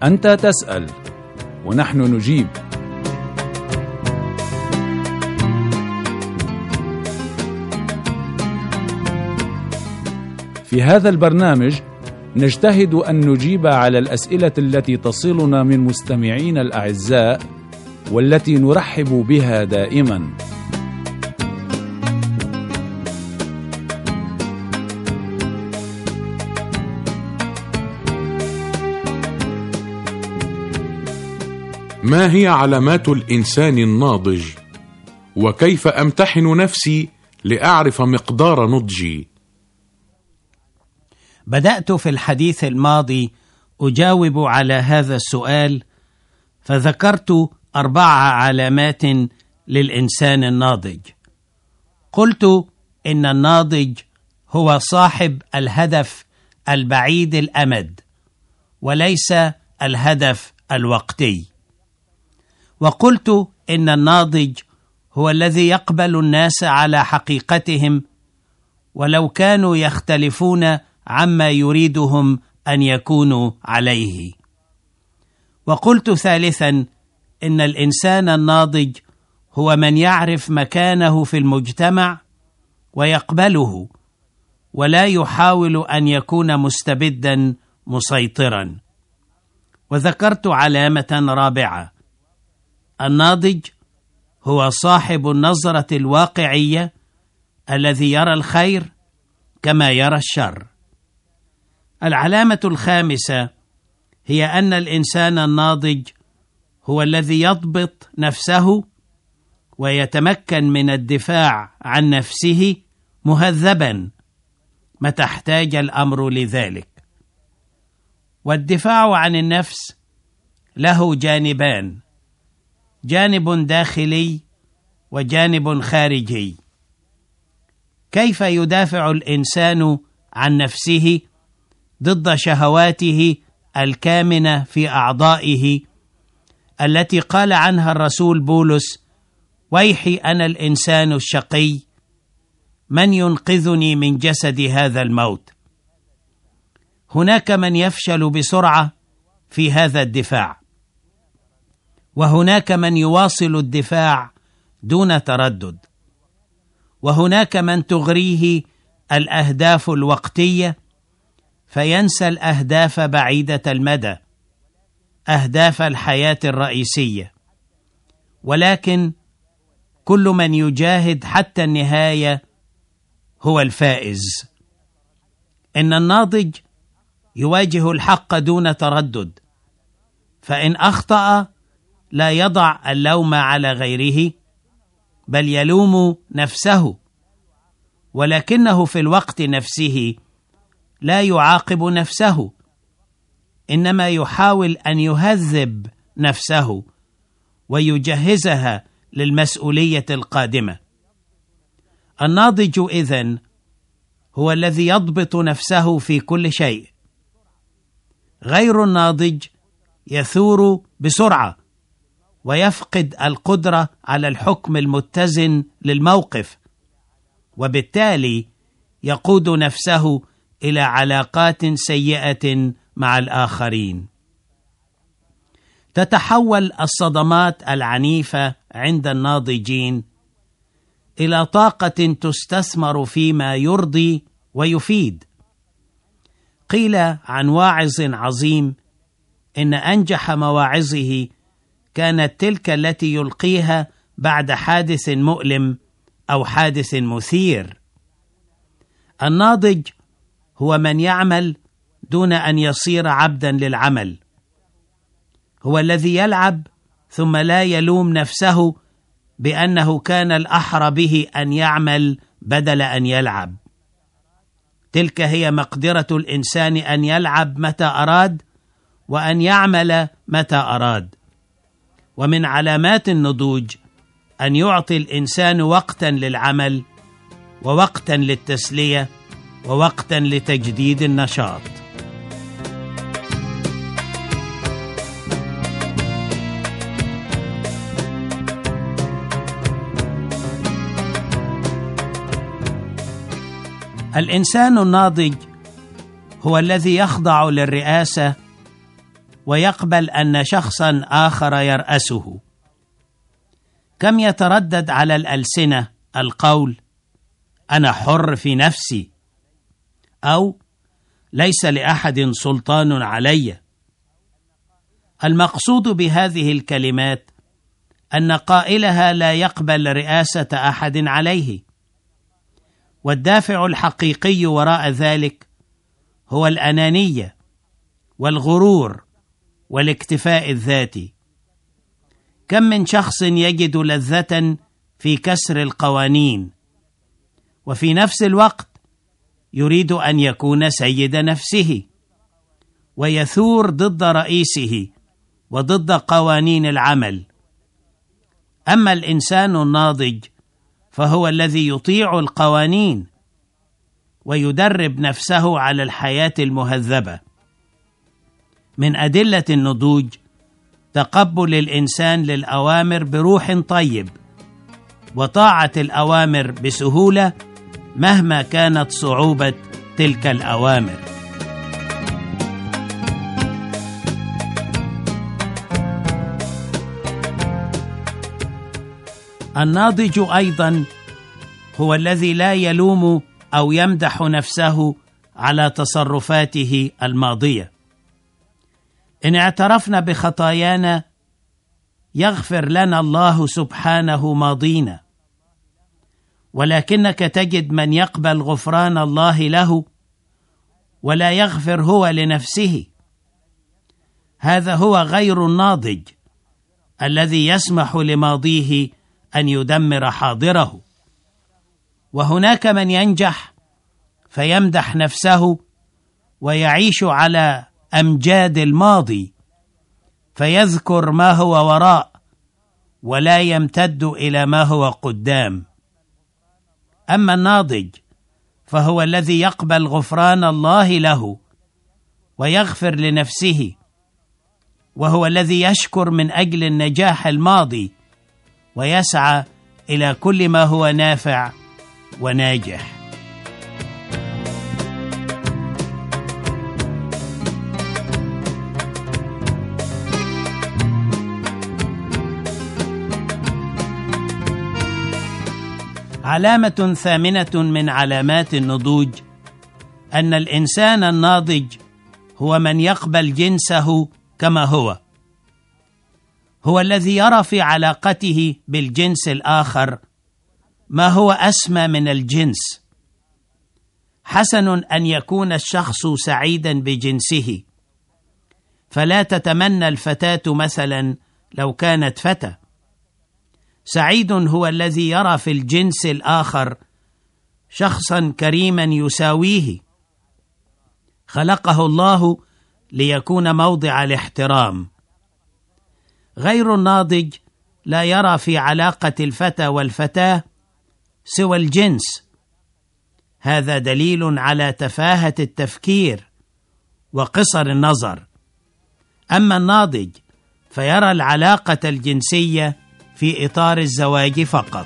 أنت تسأل ونحن نجيب. في هذا البرنامج نجتهد أن نجيب على الأسئلة التي تصلنا من مستمعين الأعزاء والتي نرحب بها دائما. ما هي علامات الإنسان الناضج؟ وكيف أمتحن نفسي لأعرف مقدار نضجي؟ بدأت في الحديث الماضي أجاوب على هذا السؤال، فذكرت 4 علامات للإنسان الناضج. قلت إن الناضج هو صاحب الهدف البعيد الأمد وليس الهدف الوقتي. وقلت إن الناضج هو الذي يقبل الناس على حقيقتهم ولو كانوا يختلفون عما يريدهم أن يكونوا عليه. وقلت ثالثا إن الإنسان الناضج هو من يعرف مكانه في المجتمع ويقبله ولا يحاول أن يكون مستبدا مسيطرا. وذكرت علامة رابعة: الناضج هو صاحب النظرة الواقعية الذي يرى الخير كما يرى الشر. العلامة الخامسة هي أن الإنسان الناضج هو الذي يضبط نفسه ويتمكن من الدفاع عن نفسه مهذبا متى احتاج الأمر لذلك. والدفاع عن النفس له جانبان: جانب داخلي وجانب خارجي. كيف يدافع الإنسان عن نفسه ضد شهواته الكامنة في أعضائه التي قال عنها الرسول بولس: ويحي أنا الإنسان الشقي، من ينقذني من جسد هذا الموت؟ هناك من يفشل بسرعة في هذا الدفاع، وهناك من يواصل الدفاع دون تردد، وهناك من تغريه الأهداف الوقتية فينسى الأهداف بعيدة المدى، أهداف الحياة الرئيسية. ولكن كل من يجاهد حتى النهاية هو الفائز. إن الناضج يواجه الحق دون تردد، فإن أخطأ لا يضع اللوم على غيره بل يلوم نفسه، ولكنه في الوقت نفسه لا يعاقب نفسه، إنما يحاول أن يهذب نفسه ويجهزها للمسؤولية القادمة. الناضج إذن هو الذي يضبط نفسه في كل شيء. غير الناضج يثور بسرعة ويفقد القدرة على الحكم المتزن للموقف، وبالتالي يقود نفسه إلى علاقات سيئة مع الآخرين. تتحول الصدمات العنيفة عند الناضجين إلى طاقة تستثمر فيما يرضي ويفيد. قيل عن واعظ عظيم إن أنجح مواعظه كانت تلك التي يلقيها بعد حادث مؤلم أو حادث مثير. الناضج هو من يعمل دون أن يصير عبدا للعمل، هو الذي يلعب ثم لا يلوم نفسه بأنه كان الأحرى به أن يعمل بدل أن يلعب. تلك هي مقدرة الإنسان أن يلعب متى أراد وأن يعمل متى أراد. ومن علامات النضوج أن يعطي الإنسان وقتا للعمل ووقتا للتسلية ووقتا لتجديد النشاط. الإنسان الناضج هو الذي يخضع للرئاسة ويقبل أن شخصا آخر يرأسه. كم يتردد على الألسنة القول أنا حر في نفسي، أو ليس لأحد سلطان علي. المقصود بهذه الكلمات أن قائلها لا يقبل رئاسة أحد عليه، والدافع الحقيقي وراء ذلك هو الأنانية والغرور والاكتفاء الذاتي. كم من شخص يجد لذة في كسر القوانين، وفي نفس الوقت يريد أن يكون سيد نفسه، ويثور ضد رئيسه وضد قوانين العمل. أما الإنسان الناضج فهو الذي يطيع القوانين ويدرب نفسه على الحياة المهذبة. من أدلة النضوج تقبل الإنسان للأوامر بروح طيب، وطاعة الأوامر بسهولة مهما كانت صعوبة تلك الأوامر. الناضج أيضا هو الذي لا يلوم أو يمدح نفسه على تصرفاته الماضية. إن اعترفنا بخطايانا يغفر لنا الله سبحانه ماضينا، ولكنك تجد من يقبل غفران الله له ولا يغفر هو لنفسه. هذا هو غير الناضج الذي يسمح لماضيه أن يدمر حاضره. وهناك من ينجح فيمدح نفسه ويعيش على أمجاد الماضي، فيذكر ما هو وراء ولا يمتد إلى ما هو قدام. أما الناضج فهو الذي يقبل غفران الله له ويغفر لنفسه، وهو الذي يشكر من أجل النجاح الماضي ويسعى إلى كل ما هو نافع وناجح. علامة ثامنة من علامات النضوج أن الإنسان الناضج هو من يقبل جنسه كما هو الذي يرى في علاقته بالجنس الآخر ما هو أسمى من الجنس. حسن أن يكون الشخص سعيدا بجنسه، فلا تتمنى الفتاة مثلا لو كانت فتى. سعيد هو الذي يرى في الجنس الآخر شخصا كريما يساويه، خلقه الله ليكون موضع الاحترام. غير الناضج لا يرى في علاقة الفتى والفتاة سوى الجنس. هذا دليل على تفاهة التفكير وقصر النظر. أما الناضج فيرى العلاقة الجنسية في إطار الزواج فقط.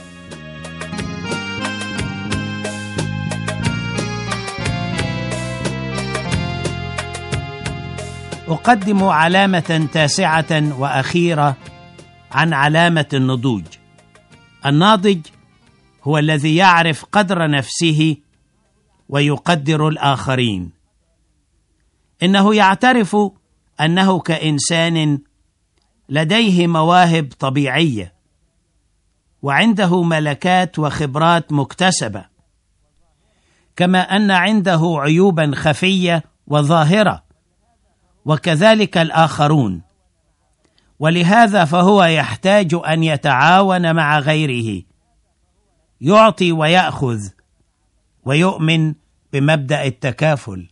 أقدم علامة تاسعة وأخيرة عن علامة النضوج. الناضج هو الذي يعرف قدر نفسه ويقدر الآخرين. إنه يعترف أنه كإنسان لديه مواهب طبيعية، وعنده ملكات وخبرات مكتسبة، كما أن عنده عيوبا خفية وظاهرة، وكذلك الآخرون. ولهذا فهو يحتاج أن يتعاون مع غيره، يعطي ويأخذ، ويؤمن بمبدأ التكافل.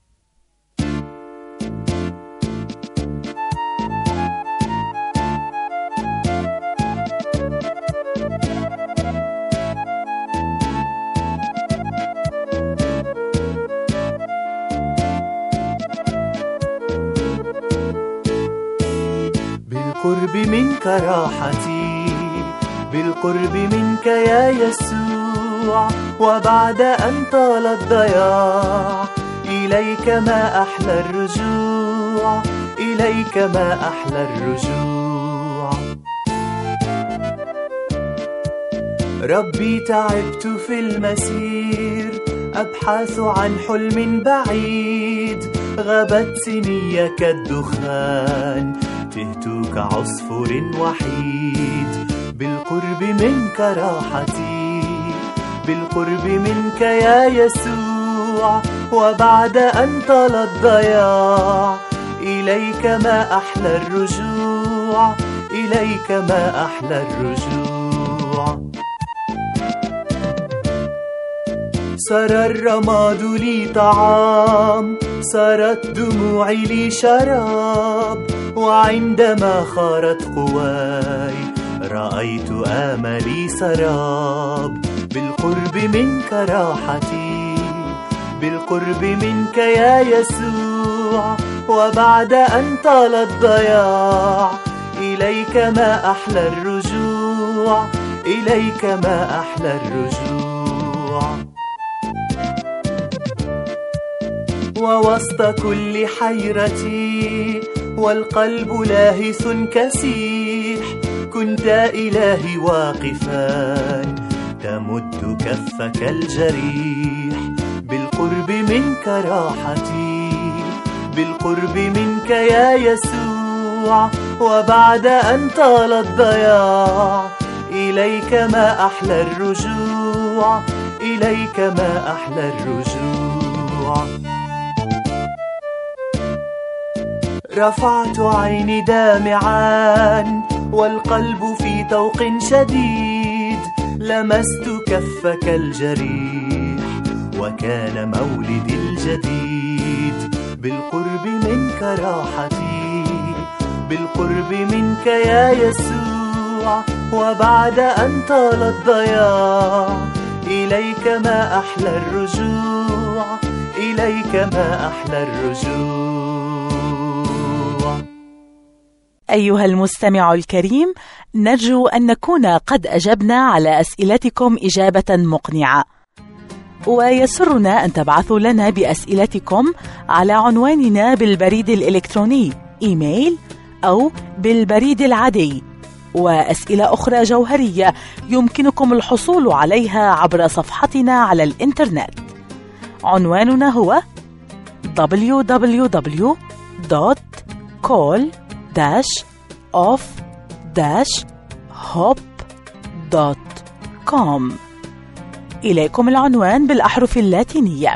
بالقرب منك راحتي، بالقرب منك يا يسوع، وبعد أن طال الضياع إليك ما أحلى الرجوع، إليك ما أحلى الرجوع. ربي تعبت في المسير، أبحث عن حلم بعيد، غابت سني كالدخان، تهت كعصفور وحيد. بالقرب منك راحتي، بالقرب منك يا يسوع، وبعد أن طال الضياع إليك ما أحلى الرجوع، إليك ما أحلى الرجوع. صار الرماد لي طعام، صارت دموعي لي شراب، وعندما خارت قواي رأيت آملي سراب. بالقرب منك راحتي، بالقرب منك يا يسوع، وبعد أن طال الضياع إليك ما أحلى الرجوع، إليك ما أحلى الرجوع. ووسط كل حيرتي والقلب لاهث كسيح، كنت إلهي واقفان تمد كفك الجريح. بالقرب منك راحتي، بالقرب منك يا يسوع، وبعد أن طال الضياع إليك ما أحلى الرجوع، إليك ما أحلى الرجوع. رفعت عيني دامعان والقلب في طوق شديد، لمست كفك الجريح وكان مولدي الجديد. بالقرب منك راحتي، بالقرب منك يا يسوع، وبعد أن طال الضياع إليك ما أحلى الرجوع، إليك ما أحلى الرجوع. أيها المستمع الكريم، نرجو أن نكون قد أجبنا على أسئلتكم إجابة مقنعة، ويسرنا أن تبعثوا لنا بأسئلتكم على عنواننا بالبريد الإلكتروني إيميل أو بالبريد العادي. وأسئلة أخرى جوهرية يمكنكم الحصول عليها عبر صفحتنا على الإنترنت. عنواننا هو www.call-off-hop.com. إليكم العنوان بالأحرف اللاتينية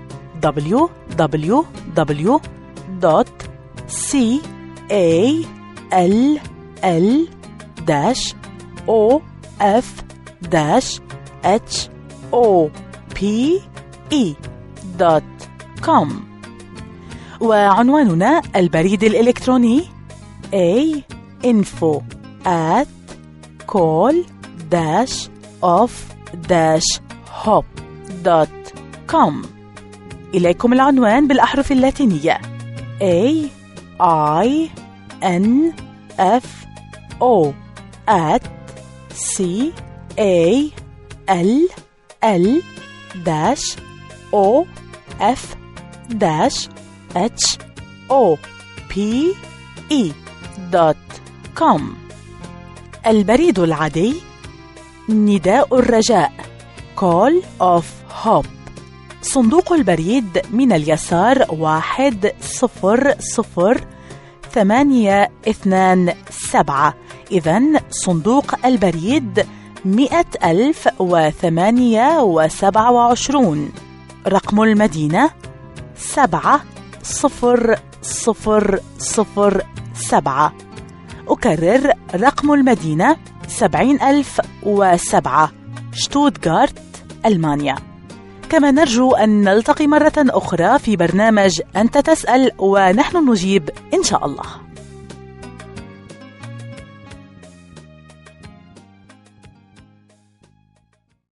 www.call-off-hop.com. وعنواننا البريد الإلكتروني info@call-off-hop.com. إليكم العنوان بالأحرف اللاتينية info@call-off-hop.com. البريد العادي نداء الرجاء Call of Hope، صندوق البريد من اليسار 100-827. إذن صندوق البريد 100,028. رقم المدينة 70007. أكرر رقم المدينة 70,007، شتوتغارت، ألمانيا. كما نرجو أن نلتقي مرة أخرى في برنامج أنت تسأل ونحن نجيب إن شاء الله.